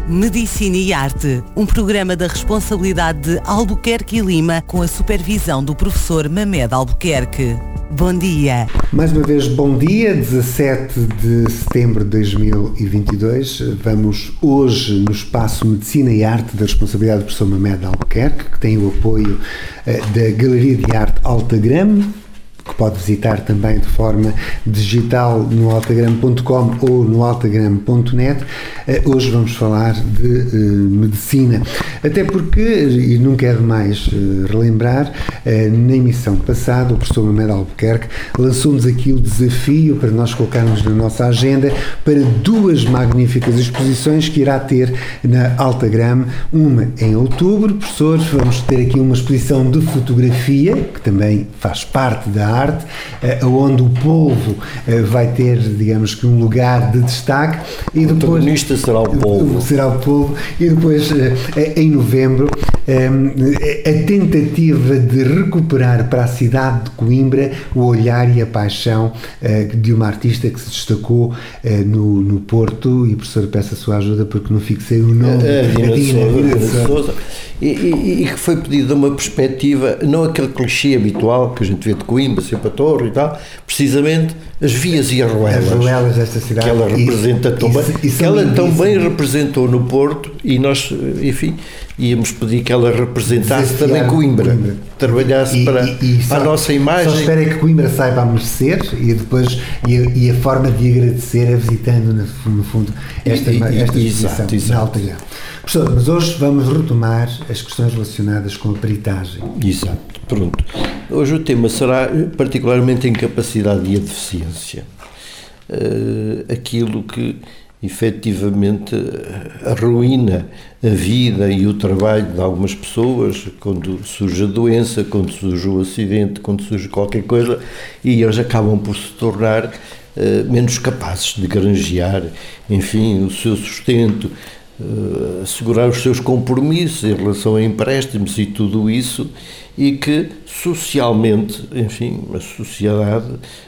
Medicina e Arte, um programa da responsabilidade de Albuquerque e Lima com a supervisão do professor Mamed Albuquerque. Bom dia. Mais uma vez, bom dia, 17 de setembro de 2022. Vamos hoje no espaço Medicina e Arte da responsabilidade do professor Mamed Albuquerque, que tem o apoio da Galeria de Arte Altagram, que pode visitar também de forma digital no altagram.com ou no altagram.net. Hoje vamos falar de medicina, até porque, e não quero mais relembrar, na emissão passada o professor Mamed Albuquerque lançou-nos aqui o desafio para nós colocarmos na nossa agenda para duas magníficas exposições que irá ter na Altagram, uma em outubro. Professor, vamos ter aqui uma exposição de fotografia, que também faz parte da arte, onde o polvo vai ter, digamos que, um lugar de destaque, e depois o protagonista será o polvo. E depois em novembro a tentativa de recuperar para a cidade de Coimbra o olhar e a paixão de uma artista que se destacou no Porto, e professor, peço a sua ajuda porque não fixei o nome. Dina de Sousa. E que foi pedido uma perspectiva, não aquele clichê habitual que a gente vê de Coimbra, sempre a torre e tal, precisamente as vias e as ruelas desta cidade, que ela representa tão bem, que ela também representou no Porto, e nós, enfim, íamos pedir que ela representasse também Coimbra, trabalhasse para a nossa imagem. Só espero é que Coimbra saiba a merecer, e depois e a forma de agradecer é visitando no fundo esta exposição na Altagram. Professor, mas hoje vamos retomar as questões relacionadas com a peritagem. Exato, pronto. Hoje o tema será particularmente a incapacidade e a deficiência. Aquilo que efetivamente arruína a vida e o trabalho de algumas pessoas quando surge a doença, quando surge o acidente, quando surge qualquer coisa, e eles acabam por se tornar menos capazes de granjear, enfim, o seu sustento, assegurar os seus compromissos em relação a empréstimos e tudo isso, e que socialmente, enfim, a sociedade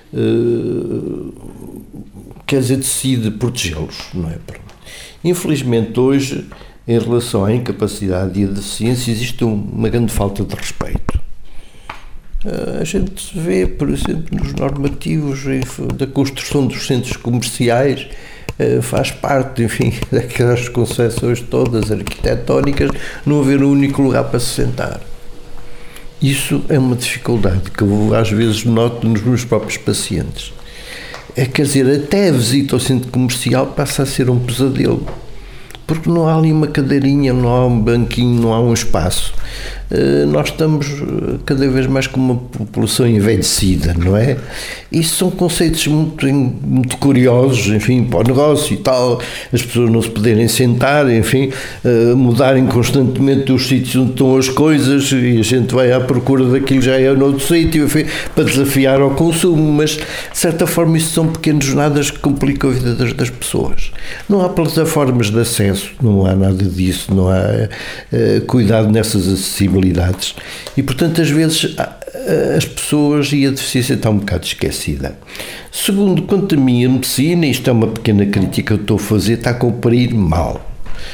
quer dizer, decide protegê-los, não é? Infelizmente hoje, em relação à incapacidade e à deficiência, existe uma grande falta de respeito. A gente vê, por exemplo, nos normativos da construção dos centros comerciais, faz parte, enfim, daquelas concepções todas arquitetónicas, não haver um único lugar para se sentar. Isso é uma dificuldade que eu às vezes noto nos meus próprios pacientes. Quer dizer, até a visita ao centro comercial passa a ser um pesadelo, porque não há ali uma cadeirinha, não há um banquinho, não há um espaço. Nós estamos cada vez mais com uma população envelhecida, não é? Isso são conceitos muito curiosos, enfim, para o negócio e tal, as pessoas não se poderem sentar, enfim, mudarem constantemente os sítios onde estão as coisas, e a gente vai à procura daquilo que já é noutro sítio, enfim, para desafiar ao consumo, mas de certa forma isso são pequenas jornadas que complicam a vida das pessoas. Não há plataformas de acesso, não há nada disso, não há cuidado nessas acessibilidades. E, portanto, às vezes as pessoas e a deficiência está um bocado esquecida. Segundo, quanto a mim, a medicina, isto é uma pequena crítica que eu estou a fazer, está a cumprir mal.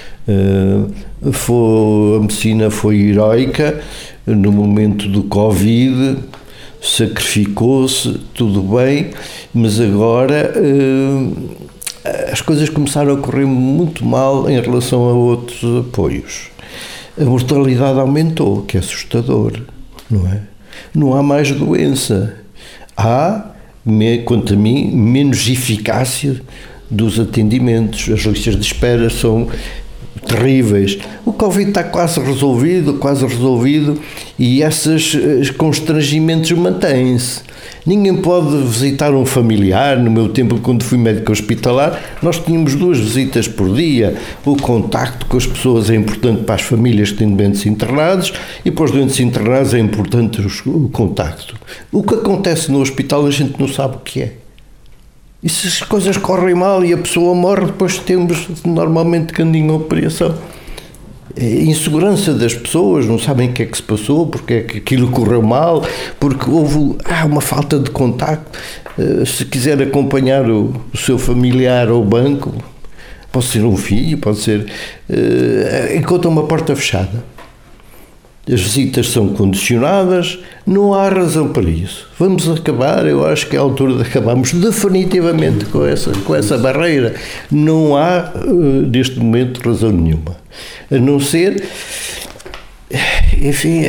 A medicina foi heroica no momento do Covid, sacrificou-se, tudo bem, mas agora as coisas começaram a correr muito mal em relação a outros apoios. A mortalidade aumentou, que é assustador, não é? Não há mais doença. Há, quanto a mim, menos eficácia dos atendimentos. As listas de espera são terríveis. O Covid está quase resolvido, e esses constrangimentos mantêm-se. Ninguém pode visitar um familiar. No meu tempo, quando fui médico hospitalar, nós tínhamos 2 visitas por dia. O contacto com as pessoas é importante para as famílias que têm doentes internados, e para os doentes internados é importante o contacto. O que acontece no hospital a gente não sabe o que é. E se as coisas correm mal e a pessoa morre, depois temos normalmente caminho a operação. Insegurança das pessoas, não sabem o que é que se passou, porque é que aquilo correu mal, porque houve uma falta de contacto. Se quiser acompanhar o seu familiar ao banco, Pode ser um filho, pode ser... encontra uma porta fechada. As visitas são condicionadas, não há razão para isso. Vamos acabar, eu acho que é a altura de acabarmos definitivamente com essa barreira. Não há, neste momento, razão nenhuma. A não ser, enfim,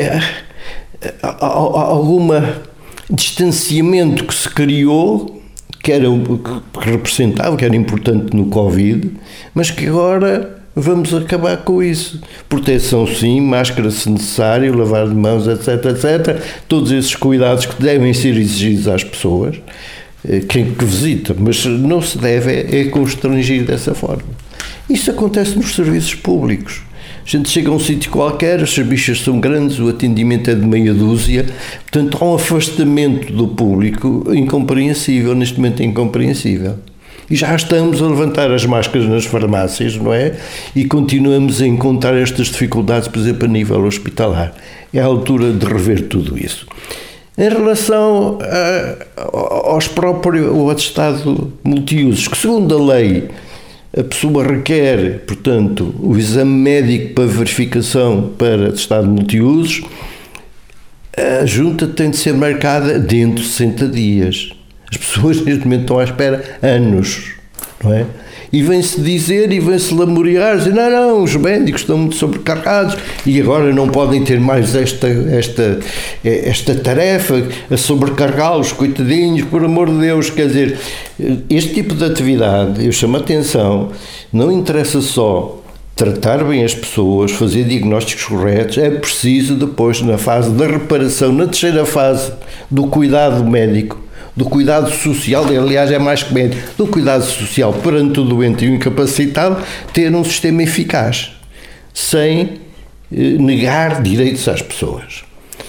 algum distanciamento que se criou, que representava, que era importante no Covid, mas que agora... vamos acabar com isso. Proteção sim, máscara se necessário, lavar de mãos, etc, etc. Todos esses cuidados que devem ser exigidos às pessoas, quem que visita, mas não se deve constrangir dessa forma. Isso acontece nos serviços públicos. A gente chega a um sítio qualquer, os serviços são grandes, o atendimento é de meia dúzia, portanto há um afastamento do público incompreensível, neste momento é incompreensível. E já estamos a levantar as máscaras nas farmácias, não é? E continuamos a encontrar estas dificuldades, por exemplo, a nível hospitalar. É a altura de rever tudo isso. Em relação ao atestado multiusos, que segundo a lei a pessoa requer, portanto, o exame médico para verificação para atestado multiusos, a junta tem de ser marcada dentro de 60 dias. As pessoas neste momento estão à espera anos, não é? E vem-se dizer e vem-se lamorear, dizer, não, os médicos estão muito sobrecarregados e agora não podem ter mais esta tarefa, a sobrecarregá-los, coitadinhos, por amor de Deus. Quer dizer, este tipo de atividade, eu chamo a atenção, não interessa só tratar bem as pessoas, fazer diagnósticos corretos, é preciso depois, na fase da reparação, na terceira fase do cuidado médico, do cuidado social, aliás é mais que médico, do cuidado social perante o doente e o incapacitado, ter um sistema eficaz, sem negar direitos às pessoas.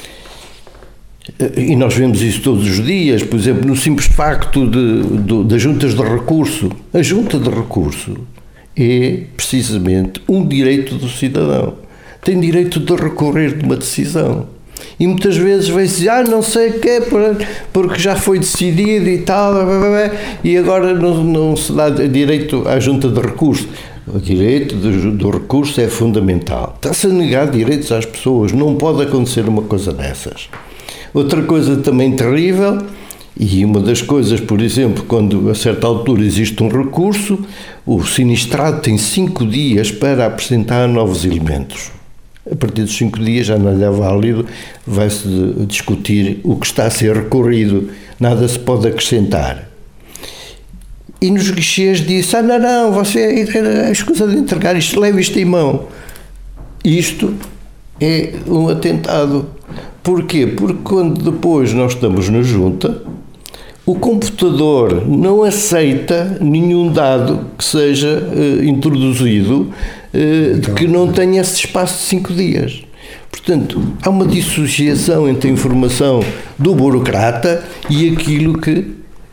E nós vemos isso todos os dias, por exemplo, no simples facto das juntas de recurso. A junta de recurso é precisamente um direito do cidadão. Tem direito de recorrer de uma decisão. E muitas vezes vem-se dizer, não sei o quê, porque já foi decidido e tal, e agora não se dá direito à junta de recurso. O direito do recurso é fundamental. Está-se a negar direitos às pessoas, não pode acontecer uma coisa dessas. Outra coisa também terrível, e uma das coisas, por exemplo, quando a certa altura existe um recurso, o sinistrado tem 5 dias para apresentar novos elementos. A partir dos 5 dias já não é válido, vai-se discutir o que está a ser recorrido, nada se pode acrescentar. E nos guichês disse, não, você escusa de entregar isto, leve isto em mão. Isto é um atentado. Porquê? Porque quando depois nós estamos na junta, o computador não aceita nenhum dado que seja introduzido que não tenha esse espaço de 5 dias. Portanto, há uma dissociação entre a informação do burocrata e aquilo que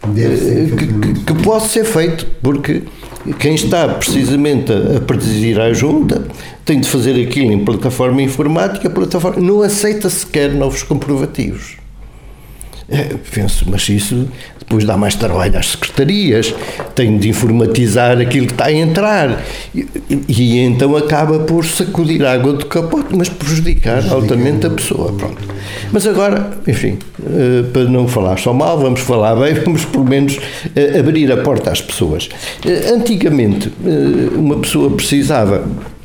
pode ser feito, porque quem está precisamente a presidir à junta tem de fazer aquilo em plataforma informática, a plataforma não aceita sequer novos comprovativos. Penso, mas isso depois dá mais trabalho às secretarias, tem de informatizar aquilo que está a entrar e então acaba por sacudir a água do capote, mas prejudicar altamente a pessoa. Pronto. Mas agora, enfim, para não falar só mal, vamos falar bem, vamos pelo menos abrir a porta às pessoas. Antigamente, uma pessoa precisava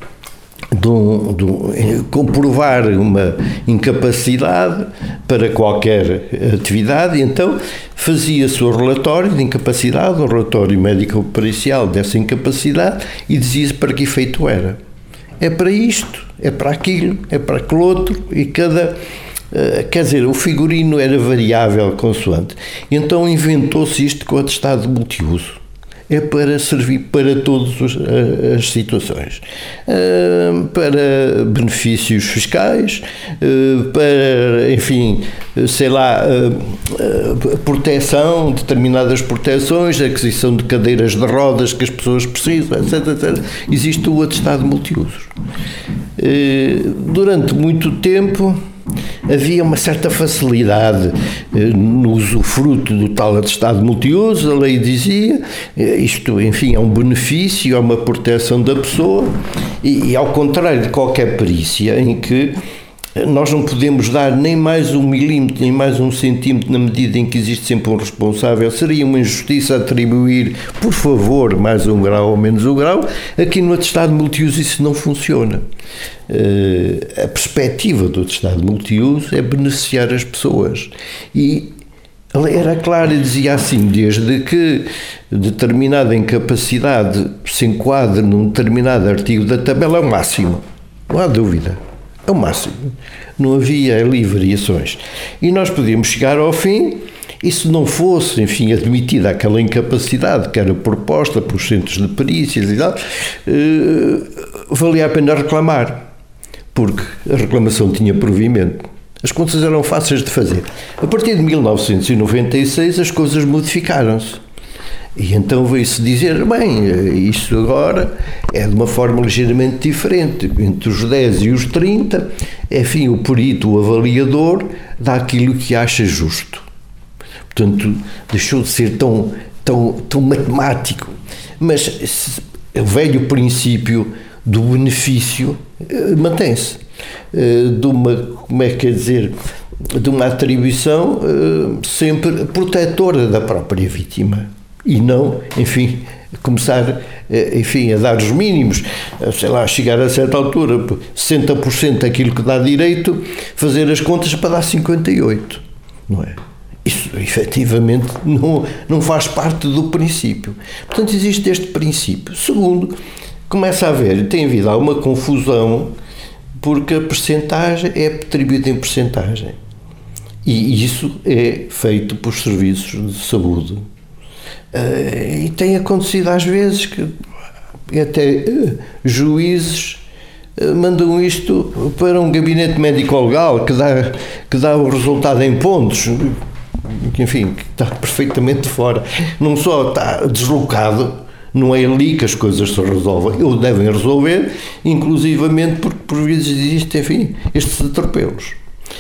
de comprovar uma incapacidade para qualquer atividade, e então fazia-se o relatório de incapacidade, o relatório médico-pericial dessa incapacidade, e dizia-se para que efeito era. É para isto, é para aquilo, é para aquele outro, e quer dizer, o figurino era variável consoante. Então inventou-se isto com o atestado multiuso. É para servir para todas as situações, para benefícios fiscais, para, enfim, sei lá, proteção, determinadas proteções, aquisição de cadeiras de rodas que as pessoas precisam, etc, etc. Existe o atestado multiusos. Durante muito tempo havia uma certa facilidade no usufruto do tal atestado multiuso. A lei dizia, isto, enfim, é um benefício, é uma proteção da pessoa, e ao contrário de qualquer perícia em que nós não podemos dar nem mais 1 milímetro, nem mais 1 centímetro na medida em que existe sempre um responsável. Seria uma injustiça atribuir, por favor, mais 1 grau ou menos 1 grau. Aqui no atestado multiuso isso não funciona. A perspectiva do atestado multiuso é beneficiar as pessoas. E a lei era clara e dizia assim: desde que determinada incapacidade se enquadre num determinado artigo da tabela, é o máximo. Não há dúvida. É o máximo. Não havia ali variações. E nós podíamos chegar ao fim, e se não fosse, enfim, admitida aquela incapacidade que era proposta pelos centros de perícias e tal, valia a pena reclamar, porque a reclamação tinha provimento. As contas eram fáceis de fazer. A partir de 1996 as coisas modificaram-se. E então veio-se dizer, bem, isto agora é de uma forma ligeiramente diferente, entre os 10 e os 30, enfim, o perito, o avaliador, dá aquilo que acha justo. Portanto, deixou de ser tão matemático. Mas o velho princípio do benefício mantém-se. De uma atribuição sempre protetora da própria vítima. E não, enfim, começar, enfim, a dar os mínimos, sei lá, chegar a certa altura, 60% daquilo que dá direito, fazer as contas para dar 58%, não é? Isso, efetivamente, não faz parte do princípio. Portanto, existe este princípio. Segundo, começa a haver, tem havido alguma confusão, porque a percentagem é atribuída em percentagem. E isso é feito por serviços de saúde. E tem acontecido às vezes que até juízes mandam isto para um gabinete médico-legal que dá o resultado em pontos, que, enfim, que está perfeitamente fora. Não só está deslocado, não é ali que as coisas se resolvem, ou devem resolver, inclusivamente porque por vezes existem, enfim, estes atropelos.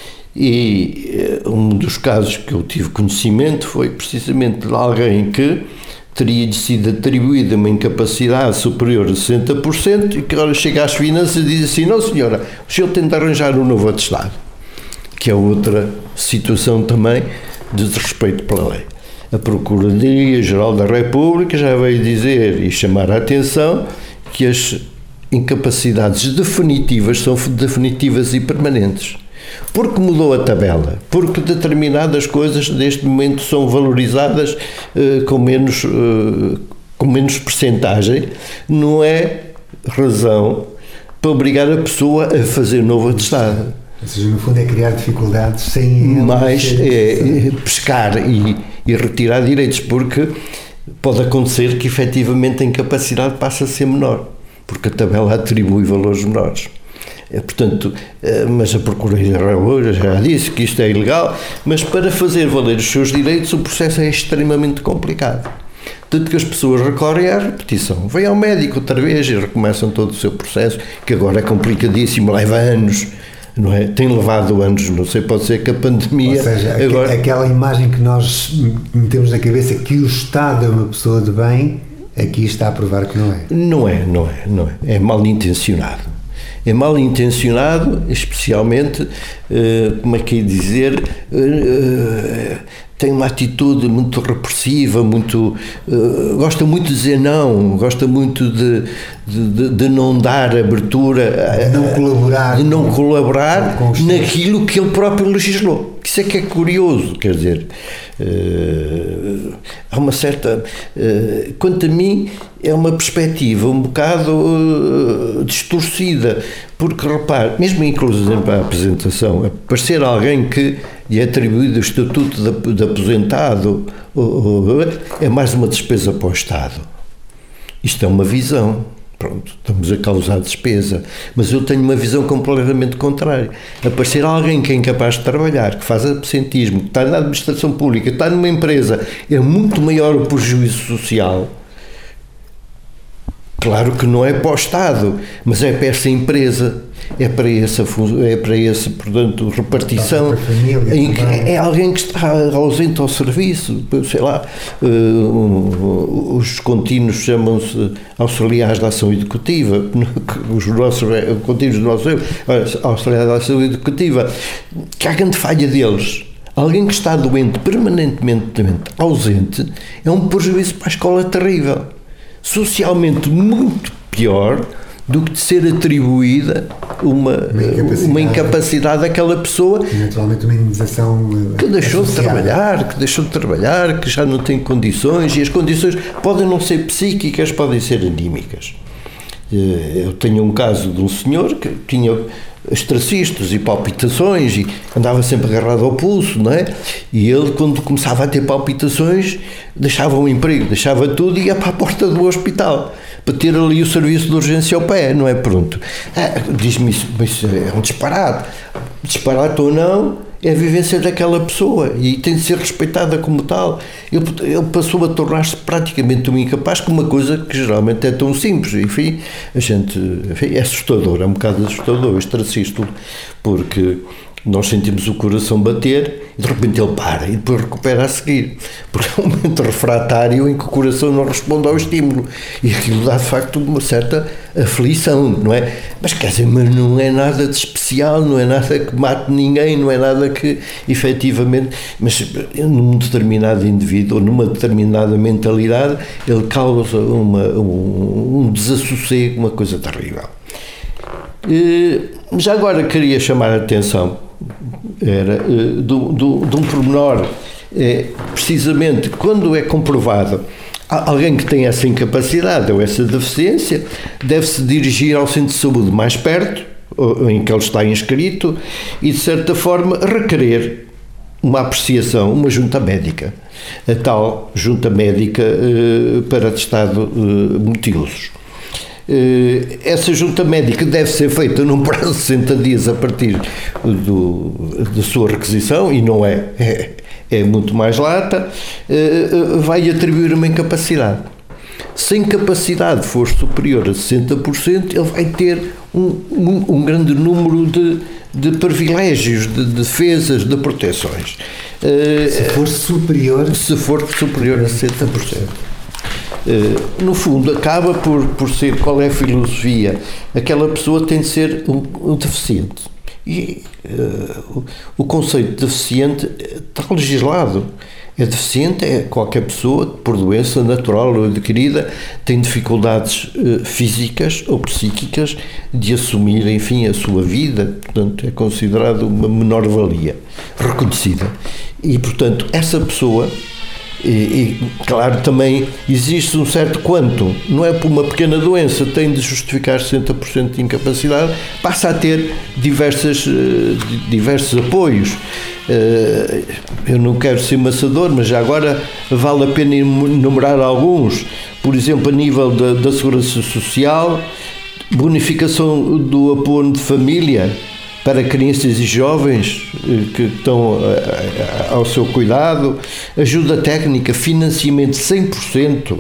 E um dos casos que eu tive conhecimento foi precisamente de alguém que teria sido atribuída uma incapacidade superior a 60% e que agora chega às finanças e diz assim: não senhora, o senhor tem de arranjar um novo atestado, que é outra situação também de desrespeito pela lei. A Procuradoria-Geral da República já veio dizer e chamar a atenção que as incapacidades definitivas são definitivas e permanentes. Porque mudou a tabela, porque determinadas coisas neste momento são valorizadas com menos percentagem, não é razão para obrigar a pessoa a fazer novo atestado. Ou seja, no fundo é criar dificuldades sem... Mais é pescar e retirar direitos, porque pode acontecer que efetivamente a incapacidade passa a ser menor, porque a tabela atribui valores menores. Portanto, mas a Procuradoria já disse que isto é ilegal, mas para fazer valer os seus direitos o processo é extremamente complicado. Tanto que as pessoas recorrem à repetição. Vêm ao médico outra vez e recomeçam todo o seu processo, que agora é complicadíssimo, leva anos, não é? Tem levado anos, não sei, pode ser que a pandemia... Ou seja, agora... aquela imagem que nós metemos na cabeça que o Estado é uma pessoa de bem, aqui está a provar que não é. Não é. É mal intencionado. É mal intencionado, especialmente, como é que é dizer, tem uma atitude muito repressiva, gosta muito de dizer não, gosta muito de não dar abertura, de não colaborar naquilo que ele próprio legislou. Isso é que é curioso, quer dizer, há uma certa, quanto a mim, é uma perspectiva um bocado distorcida, porque repare, mesmo inclusive para a apresentação, aparecer alguém que lhe é atribuído o estatuto de aposentado é mais uma despesa para o Estado. Isto é uma visão. Pronto, estamos a causar despesa, mas eu tenho uma visão completamente contrária. Aparecer alguém que é incapaz de trabalhar, que faz absentismo, que está na administração pública, está numa empresa, é muito maior o prejuízo social Claro que não é para o Estado, mas é para essa empresa, é para essa, portanto, repartição, em que é alguém que está ausente ao serviço, sei lá, os contínuos chamam-se auxiliares da ação educativa, os contínuos do nosso auxiliares da ação educativa, que há grande falha deles. Alguém que está doente, permanentemente ausente, é um prejuízo para a escola terrível. Socialmente muito pior do que de ser atribuída uma incapacidade àquela pessoa. E naturalmente uma indenização que deixou de trabalhar, que já não tem condições, e as condições podem não ser psíquicas, podem ser anímicas. Eu tenho um caso de um senhor que tinha extracistos e palpitações e andava sempre agarrado ao pulso, não é? E ele, quando começava a ter palpitações, deixava o emprego, deixava tudo e ia para a porta do hospital para ter ali o serviço de urgência ao pé, não é? Pronto. Diz-me isso, mas é um disparate. Disparate ou não, é a vivência daquela pessoa e tem de ser respeitada como tal. Ele passou a tornar-se praticamente um incapaz com uma coisa que geralmente é tão simples. Enfim, é assustador, é um bocado assustador este racismo, porque nós sentimos o coração bater e de repente ele para e depois recupera a seguir, porque é um momento refratário em que o coração não responde ao estímulo e aquilo dá de facto uma certa aflição, não é? Mas quer dizer, mas não é nada de especial, não é nada que mate ninguém, não é nada que efetivamente, mas num determinado indivíduo ou numa determinada mentalidade ele causa um desassossego, uma coisa terrível. Já agora queria chamar a atenção de um pormenor, precisamente quando é comprovado alguém que tem essa incapacidade ou essa deficiência, deve-se dirigir ao centro de saúde mais perto, em que ele está inscrito, e de certa forma requerer uma apreciação, uma junta médica, a tal junta médica para atestado multiusos. Essa junta médica deve ser feita num prazo de 60 dias a partir da sua requisição, e não é muito mais lata, vai atribuir uma incapacidade. Se a incapacidade for superior a 60%, ele vai ter um grande número de privilégios, de defesas, de proteções. Se for superior a 60%. No fundo, acaba por ser, qual é a filosofia? Aquela pessoa tem de ser um deficiente. E o conceito de deficiente está legislado. É deficiente, é qualquer pessoa que, por doença natural ou adquirida, tem dificuldades físicas ou psíquicas de assumir, enfim, a sua vida. Portanto, é considerado uma menor-valia reconhecida. E, portanto, essa pessoa... E, claro, também existe um certo quanto, não é por uma pequena doença, tem de justificar 60% de incapacidade, passa a ter diversos apoios. Eu não quero ser maçador, mas já agora vale a pena enumerar alguns. Por exemplo, a nível da segurança social, bonificação do apoio de família para crianças e jovens que estão ao seu cuidado, ajuda técnica, financiamento 100%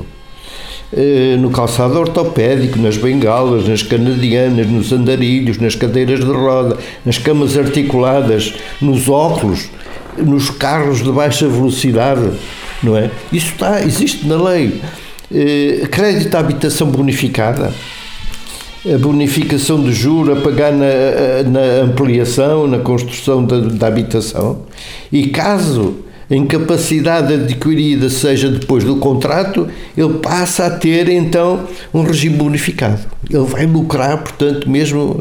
no calçado ortopédico, nas bengalas, nas canadianas, nos andarilhos, nas cadeiras de roda, nas camas articuladas, nos óculos, nos carros de baixa velocidade, não é? Isso existe na lei. Crédito à habitação bonificada, a bonificação de juros a pagar na ampliação, na construção da habitação, e caso a incapacidade adquirida seja depois do contrato, ele passa a ter então um regime bonificado. Ele vai lucrar, portanto, mesmo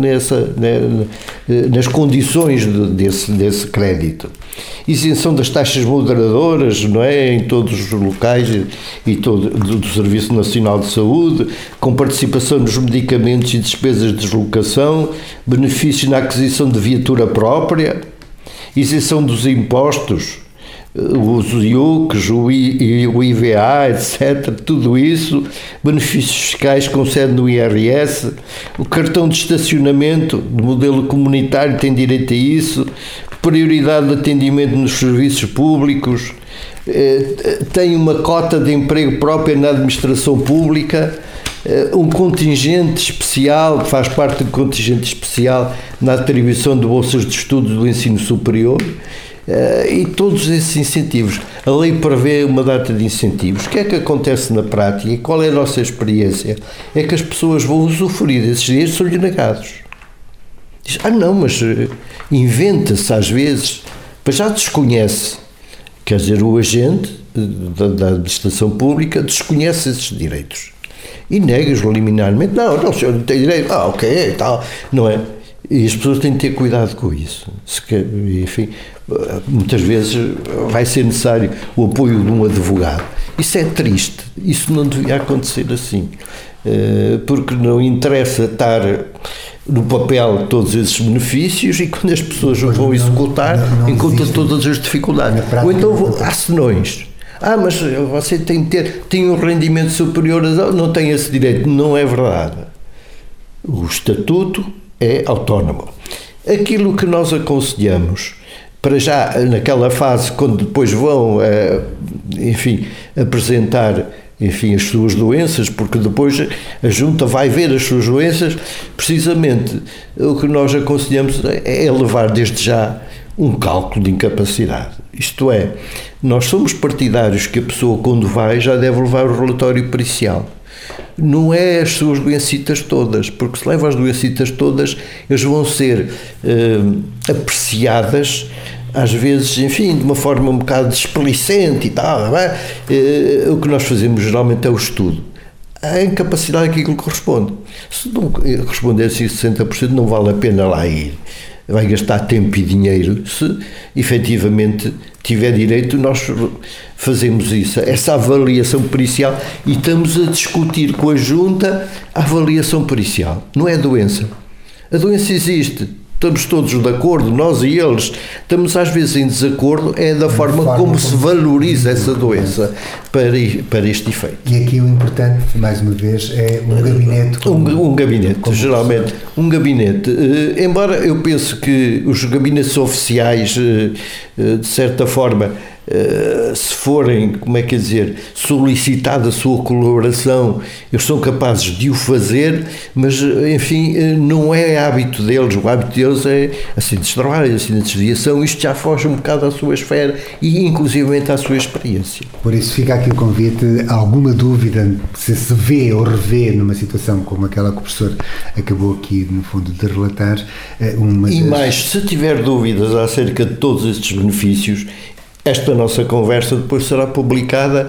nas condições desse crédito. Isenção das taxas moderadoras, não é, em todos os locais e do Serviço Nacional de Saúde, com participação nos medicamentos e despesas de deslocação, benefícios na aquisição de viatura própria, isenção dos impostos, os IUCs, o IVA, etc., tudo isso, benefícios fiscais com sede no IRS, o cartão de estacionamento de modelo comunitário tem direito a isso, prioridade de atendimento nos serviços públicos, tem uma cota de emprego própria na administração pública, um contingente especial, que faz parte do contingente especial na atribuição de bolsas de estudo do ensino superior, e todos esses incentivos. A lei prevê uma data de incentivos. O que é que acontece na prática e qual é a nossa experiência? É que as pessoas vão usufruir desses direitos e são-lhe negados. Diz, não, mas inventa-se às vezes, mas já desconhece. Quer dizer, o agente da administração pública desconhece esses direitos e nega-os liminarmente. Não, o senhor não tem direito. Ok, tal, não é? E as pessoas têm de ter cuidado com isso. Enfim, muitas vezes vai ser necessário o apoio de um advogado. Isso é triste, isso não devia acontecer assim, porque não interessa estar no papel todos esses benefícios e quando as pessoas vão executar, encontram todas as dificuldades. Ou então há senões. Mas você tem um rendimento superior a... Não tem esse direito. Não é verdade. O estatuto é autónomo. Aquilo que nós aconselhamos, para já naquela fase, quando depois vão, apresentar, as suas doenças, porque depois a Junta vai ver as suas doenças, precisamente o que nós aconselhamos é levar desde já um cálculo de incapacidade. Isto é, nós somos partidários que a pessoa, quando vai, já deve levar o relatório pericial. Não é as suas doencitas todas, porque se leva as doencitas todas, eles vão ser apreciadas, às vezes, de uma forma um bocado displicente e tal, não é? O que nós fazemos geralmente é o estudo. A incapacidade que aquilo corresponde. Se não corresponder a 60%, não vale a pena lá ir. Vai gastar tempo e dinheiro. Se efetivamente tiver direito, nós fazemos isso, essa avaliação pericial, e estamos a discutir com a Junta a avaliação pericial. Não é a doença. A doença existe. Estamos todos de acordo, nós e eles. Estamos às vezes em desacordo, é da forma como se valoriza essa doença para este efeito. E aqui o importante, mais uma vez, é um gabinete. Um gabinete, geralmente um gabinete. Embora eu pense que os gabinetes oficiais, de certa forma, se forem, solicitada a sua colaboração, eles são capazes de o fazer, mas, não é hábito deles. O hábito deles é acidentes de trabalho, acidentes de viação. Isto já foge um bocado à sua esfera e, inclusivamente, à sua experiência. Por isso fica aqui o convite. Alguma dúvida, se vê ou revê numa situação como aquela que o professor acabou aqui, no fundo, de relatar, mais, se tiver dúvidas acerca de todos estes benefícios, esta nossa conversa depois será publicada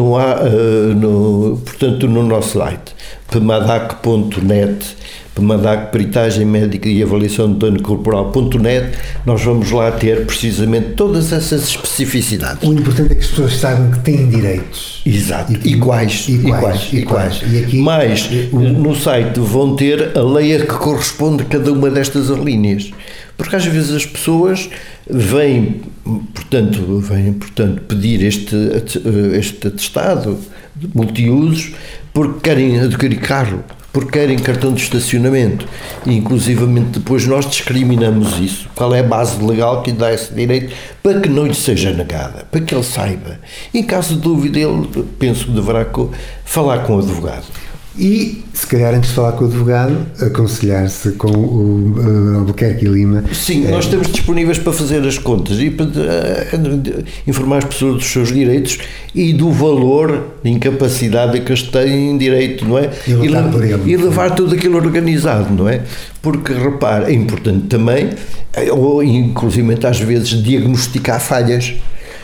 portanto, no nosso site, pemadac.net, Pemadac Peritagem Médica e Avaliação de Dano Corporal.net. Nós vamos lá ter precisamente todas essas especificidades. O importante é que as pessoas saibam que têm direitos. Exato, iguais. E aqui, mas no site vão ter a lei a que corresponde a cada uma destas linhas. Porque às vezes as pessoas vêm, portanto, pedir este atestado de multiusos porque querem adquirir carro, porque querem cartão de estacionamento, e inclusivamente depois nós discriminamos isso. Qual é a base legal que lhe dá esse direito para que não lhe seja negada, para que ele saiba. Em caso de dúvida, ele penso que deverá falar com o advogado. E, se calhar, antes de falar com o advogado, aconselhar-se com o Albuquerque e Lima. Sim, nós estamos disponíveis para fazer as contas e para informar as pessoas dos seus direitos e do valor de incapacidade a que eles têm direito, não é? E levar tudo aquilo organizado, não é? Porque, repare, é importante também, ou inclusive às vezes, diagnosticar falhas.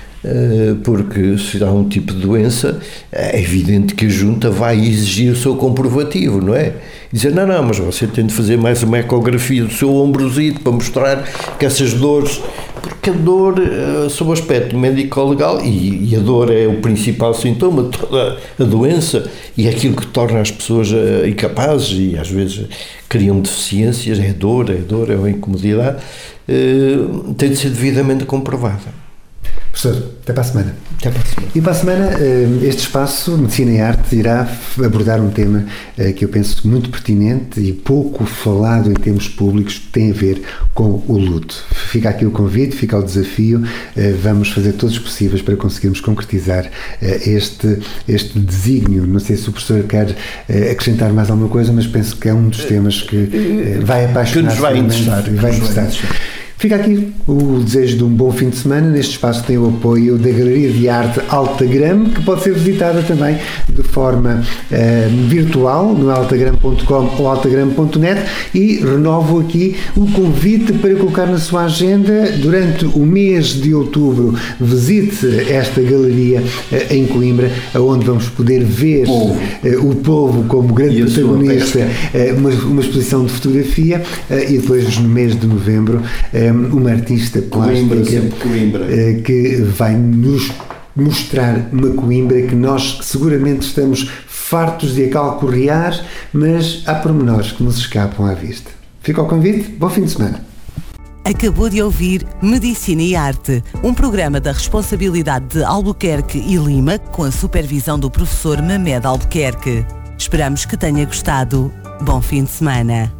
Porque se há um tipo de doença, é evidente que a Junta vai exigir o seu comprovativo, não é? Dizer, não, mas você tem de fazer mais uma ecografia do seu ombrozito para mostrar que essas dores, porque a dor, sob o aspecto médico-legal, e a dor é o principal sintoma de toda a doença, e é aquilo que torna as pessoas incapazes e às vezes criam deficiências, é dor, é uma incomodidade, tem de ser devidamente comprovada. Professor, até para a semana. Até para a semana. E para a semana, este espaço, Medicina e Arte, irá abordar um tema que eu penso muito pertinente e pouco falado em termos públicos, que tem a ver com o luto. Fica aqui o convite, fica o desafio, vamos fazer todos os possíveis para conseguirmos concretizar este desígnio. Não sei se o professor quer acrescentar mais alguma coisa, mas penso que é um dos temas que vai apaixonar. Que nos vai interessar. Fica aqui o desejo de um bom fim de semana. Neste espaço tem o apoio da Galeria de Arte Altagram, que pode ser visitada também de forma virtual no altagram.com ou altagram.net, e renovo aqui o convite para colocar na sua agenda durante o mês de outubro. Visite esta galeria em Coimbra, onde vamos poder ver o povo como grande protagonista, uma exposição de fotografia, e depois no mês de novembro uma artista plástica que vai nos mostrar uma Coimbra que nós seguramente estamos fartos de a calcorrear, mas há pormenores que nos escapam à vista. Fica o convite, bom fim de semana. Acabou de ouvir Medicina e Arte, um programa da responsabilidade de Albuquerque e Lima, com a supervisão do professor Mamed Albuquerque. Esperamos que tenha gostado. Bom fim de semana.